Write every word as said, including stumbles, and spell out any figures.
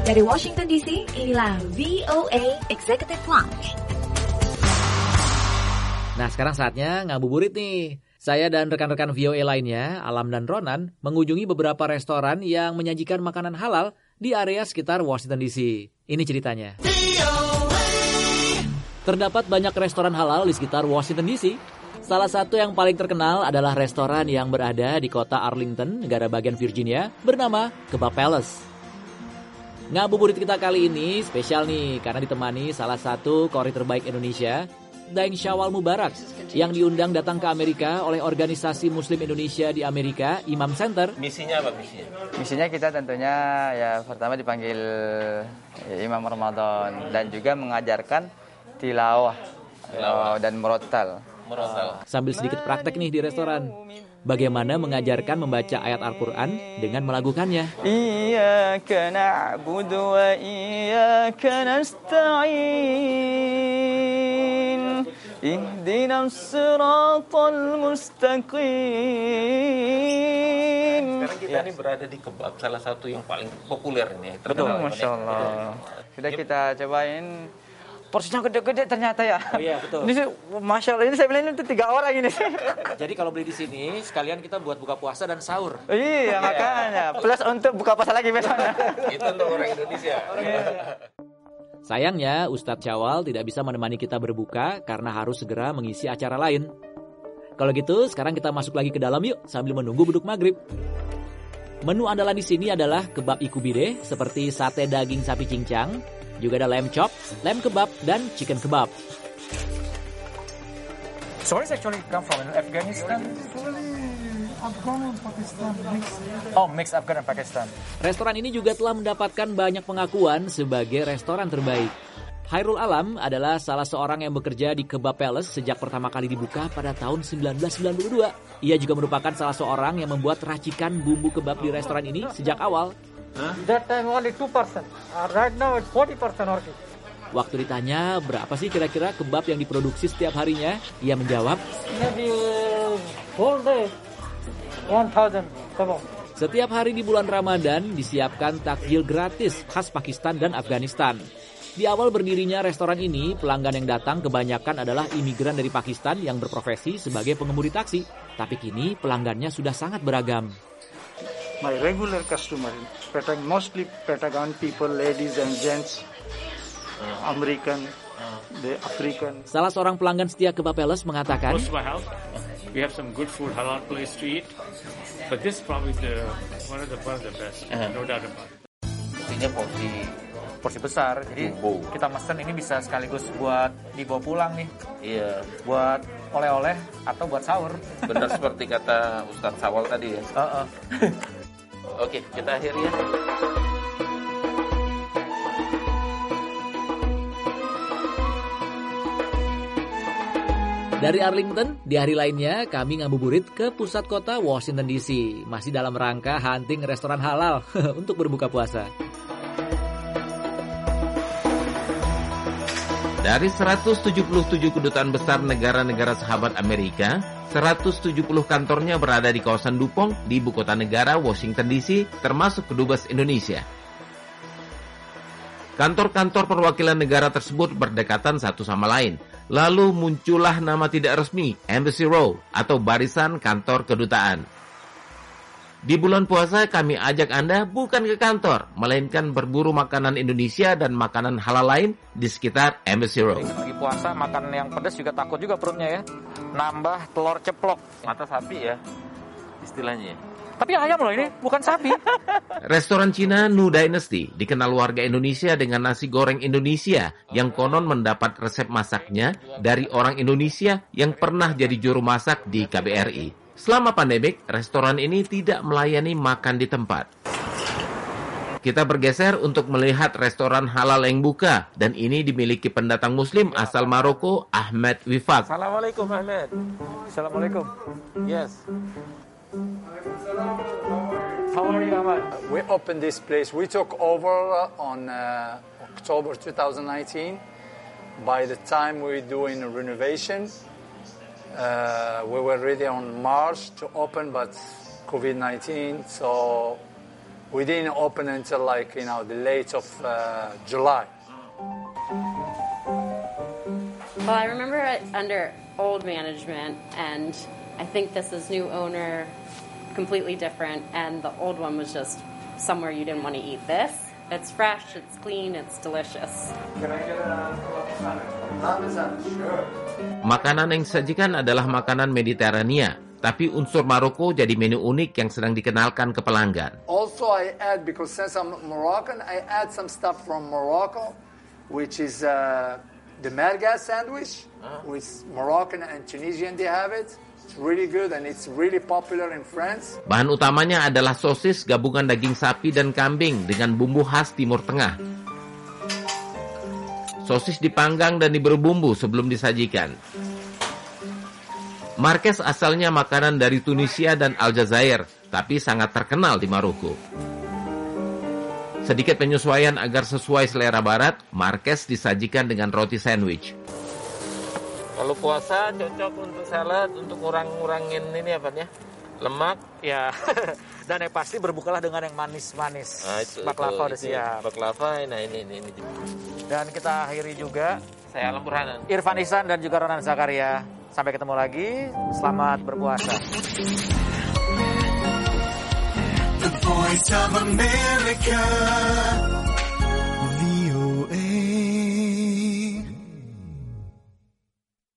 Dari Washington D C, inilah V O A Executive Lounge. Nah, sekarang saatnya ngabuburit nih. Saya dan rekan-rekan V O A lainnya, Alam dan Ronan, mengunjungi beberapa restoran yang menyajikan makanan halal di area sekitar Washington D C. Ini ceritanya. Terdapat banyak restoran halal di sekitar Washington D C. Salah satu yang paling terkenal adalah restoran yang berada di kota Arlington, negara bagian Virginia, bernama Kebab Palace. Ngabuburit kita kali ini spesial nih, karena ditemani salah satu kori terbaik Indonesia, Daeng Syawal Mubarak, yang diundang datang ke Amerika oleh organisasi Muslim Indonesia di Amerika, Imam Center. Misinya apa misinya? Misinya kita tentunya ya pertama dipanggil ya, Imam Ramadan dan juga mengajarkan tilawah, tilawah dan murattal. Murattal. Sambil sedikit praktek nih di restoran. Bagaimana mengajarkan membaca ayat Al-Quran dengan melakukannya. Iyyaka na'budu wa iyyaka nasta'in. Ihdinas siratal mustaqim. Sekarang kita ini berada di kebab, salah satu yang paling populer ini. Betul, Masya Allah. Sudah kita cobain. Porsinya gede-gede ternyata ya. Oh iya, betul. Ini sih, Masya Allah, ini saya bilang itu tiga orang ini sih. Jadi kalau beli di sini, sekalian kita buat buka puasa dan sahur. Iya, makanya. Plus untuk buka puasa lagi besoknya. Itu untuk orang Indonesia. Sayangnya, Ustadz Syawal tidak bisa menemani kita berbuka karena harus segera mengisi acara lain. Kalau gitu, sekarang kita masuk lagi ke dalam yuk sambil menunggu beduk maghrib. Menu andalan di sini adalah kebab ikubide seperti sate daging sapi cincang, juga ada lamb chop, lamb kebab, dan chicken kebab. So where is actually come from? In Afghanistan? Afghan and Pakistan mixed. Oh, mixed Afghan and Pakistan. Restoran ini juga telah mendapatkan banyak pengakuan sebagai restoran terbaik. Hairul Alam adalah salah seorang yang bekerja di Kebab Palace sejak pertama kali dibuka pada tahun sembilan belas sembilan puluh dua. Ia juga merupakan salah seorang yang membuat racikan bumbu kebab di restoran ini sejak awal. That time only two percent. Uh, right now it's forty percent working. Waktu ditanya berapa sih kira-kira kebab yang diproduksi setiap harinya, ia menjawab, Maybe uh, whole day one thousand kebab. setiap hari di bulan Ramadan disiapkan takjil gratis khas Pakistan dan Afghanistan. Di awal berdirinya restoran ini, pelanggan yang datang kebanyakan adalah imigran dari Pakistan yang berprofesi sebagai pengemudi taksi. Tapi kini pelanggannya sudah sangat beragam. My regular customer, Patag, mostly Patagon people, ladies and gents, American, the African. Salah seorang pelanggan setia Kebab Palace mengatakan, Most of my house, we have some good food, halal place to eat, but this is probably the one of the one of the best, no doubt about it. Intinya porsi Porsi besar, jadi Bumbu. kita mesen ini bisa sekaligus buat dibawa pulang nih, iya, buat oleh-oleh atau buat sahur. benar seperti kata Ustadz Syawal tadi ya. Uh-uh. Oke, kita akhiri ya. dari Arlington, di hari lainnya kami ngabuburit ke pusat kota Washington D C. Masih dalam rangka hunting restoran halal untuk berbuka puasa. Dari seratus tujuh puluh tujuh kedutaan besar negara-negara sahabat Amerika, seratus tujuh puluh kantornya berada di kawasan Dupont di ibu kota negara Washington D C, termasuk Kedubes Indonesia. Kantor-kantor perwakilan negara tersebut berdekatan satu sama lain. Lalu muncullah nama tidak resmi, Embassy Row, atau barisan kantor kedutaan. Di bulan puasa kami ajak Anda bukan ke kantor, melainkan berburu makanan Indonesia dan makanan halal lain di sekitar Embassy Row. Lagi puasa makan yang pedas juga takut juga perutnya ya. Nambah telur ceplok. Mata sapi ya, istilahnya. Tapi ayam loh ini, bukan sapi. Restoran Cina Nu Dynasty dikenal warga Indonesia dengan nasi goreng Indonesia yang konon mendapat resep masaknya dari orang Indonesia yang pernah jadi juru masak di K B R I. Selama pandemik, restoran ini tidak melayani makan di tempat. Kita bergeser untuk melihat restoran halal yang buka, dan ini dimiliki pendatang Muslim asal Maroko, Ahmed Wifak. Assalamualaikum Ahmed. Assalamualaikum. Yes. How are you, Ahmad? We opened this place. We took over on uh, October twenty nineteen. By the time we're doing a renovation, uh, we were ready on March to open, but COVID nineteen, so we didn't open until like, you know, the late of uh, July. Well, I remember it under old management, and I think this is new owner, completely different, and the old one was just somewhere you didn't want to eat this. It's fresh, it's clean, it's delicious. Makanan yang disajikan adalah makanan Mediterania, tapi unsur Maroko jadi menu unik yang sedang dikenalkan ke pelanggan. Also, I add, because since I'm Moroccan, I add some stuff from Morocco, which is uh, the merguez sandwich, uh. with Moroccan and Tunisian, they have it. It's really good and it's really popular in France. Bahan utamanya adalah sosis gabungan daging sapi dan kambing dengan bumbu khas Timur Tengah. Sosis dipanggang dan diberi bumbu sebelum disajikan. Marquez asalnya makanan dari Tunisia dan Aljazair, tapi sangat terkenal di Maroko. Sedikit penyesuaian agar sesuai selera barat, Marquez disajikan dengan roti sandwich. Kalau puasa cocok untuk salad, untuk ngurang-ngurangin ini apa ya? Lemak. Ya, dan yang pasti berbukalah dengan yang manis-manis. Nah, itu, baklava udah itu, siap. Baklava, nah ini, ini, ini. Dan kita akhiri juga. Saya Alam Burhanan. Irfan Ihsan dan juga Ronan Zakaria. Sampai ketemu lagi. Selamat berpuasa. The Voice of America.